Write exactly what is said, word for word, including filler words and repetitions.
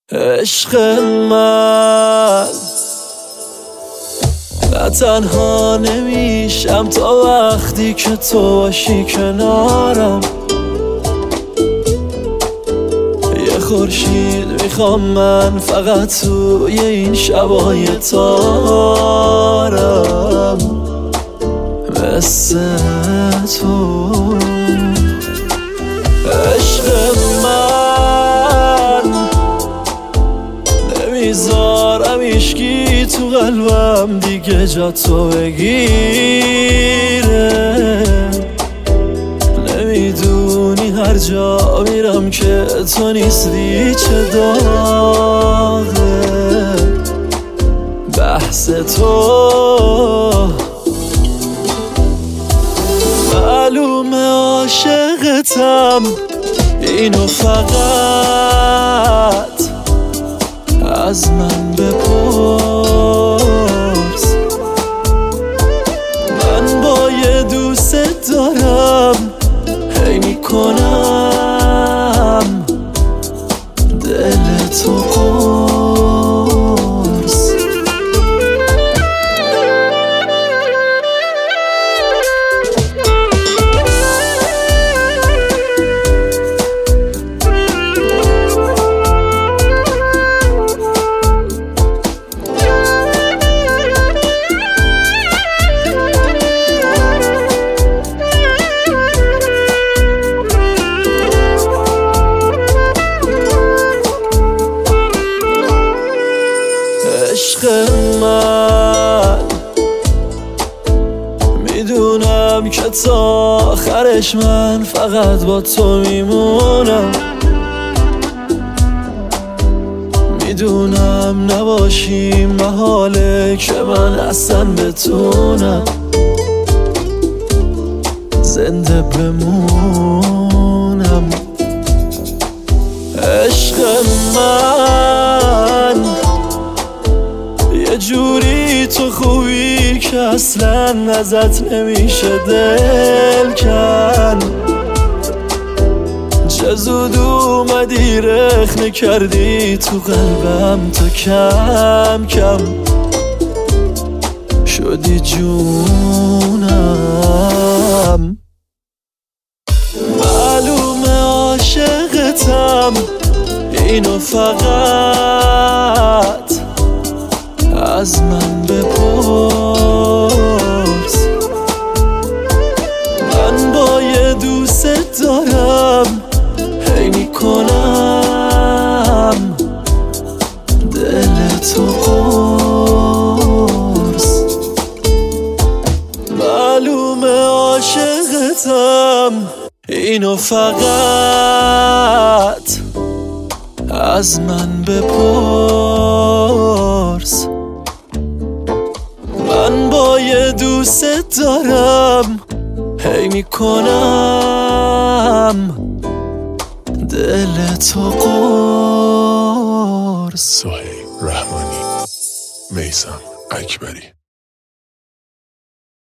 عشق من نه تنها نمیشم تا وقتی که تو باشی کنارم. یه خورشید میخوام من فقط توی این شبای تارم مثل تو. عشق من نمیذارم هیچکی تو قلبم دیگه جا تو بگیره. نمیدونی هر جا میرم که تو نیستی چه داغه بحث تو. معلومه عاشقتم اینو فقط از من بپرس. من با یه دوست دارم هی میکنم دل تو قرص. عشق من میدونم که تا آخرش من فقط با تو میمونم. میدونم نباشی محاله که من اصلا بتونم زنده بمونم. عشق من یه جوری تو خوبی که اصلا ازت نمیشه دل کن. چه زود اومدی رخنه کردی تو قلبم تا کم کم شدی جونم. معلومه عاشقتم اینو فقط از من بپرس. من با یه دوست دارم هی میکنم دل تو قرص. معلومه عاشقتم اینو فقط از من بپرس. من با یه دوست دارم هی میکنم دل تو قرص. سهیل رحمانی، میثم اکبری.